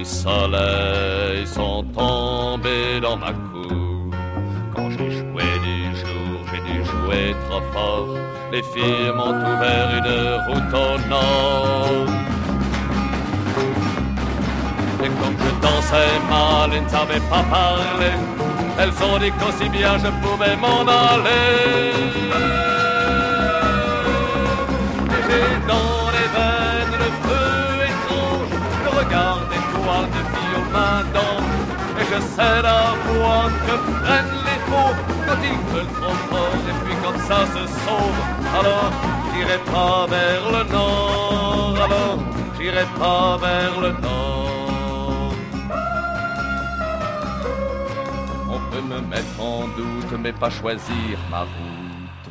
du soleil sont tombés dans ma cour. Quand j'ai joué du jour, j'ai dû jouer trop fort. Les filles m'ont ouvert une route au nord. Et comme je dansais mal et ne savais pas parler, elles ont dit qu'aussi bien je pouvais m'en aller. Et j'ai dans les veines le feu étrange, le regard d'étoiles de filles aux mains d'ange. Et je sais la voix que prennent les faux quand ils veulent trop fort. Et puis comme ça se sauve. Alors j'irai pas vers le nord. Alors j'irai pas vers le nord. On peut me mettre en doute mais pas choisir ma route.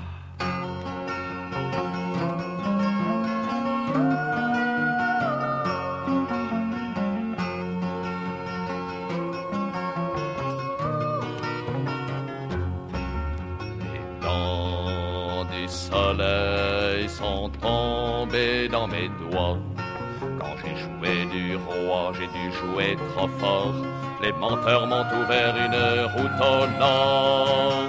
Du soleil sont tombés dans mes doigts. Quand j'ai joué du roi, j'ai dû jouer trop fort. Les menteurs m'ont ouvert une route au nord.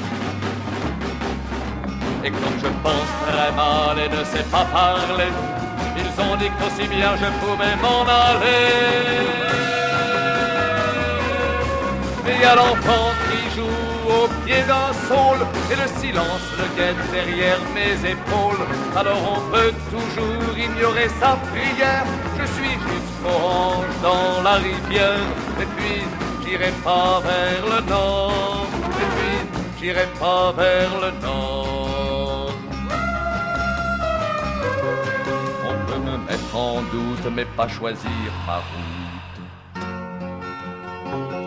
Et comme je pense très mal et ne sais pas parler, ils ont dit qu'aussi bien je pouvais m'en aller. Mais il y a l'enfant qui joue au pied d'un saule et le silence le guette derrière mes épaules. Alors on peut toujours ignorer sa prière. Je suis jusqu'aux hanches dans la rivière. Et puis j'irai pas vers le nord. Et puis j'irai pas vers le nord. On peut me mettre en doute mais pas choisir ma route.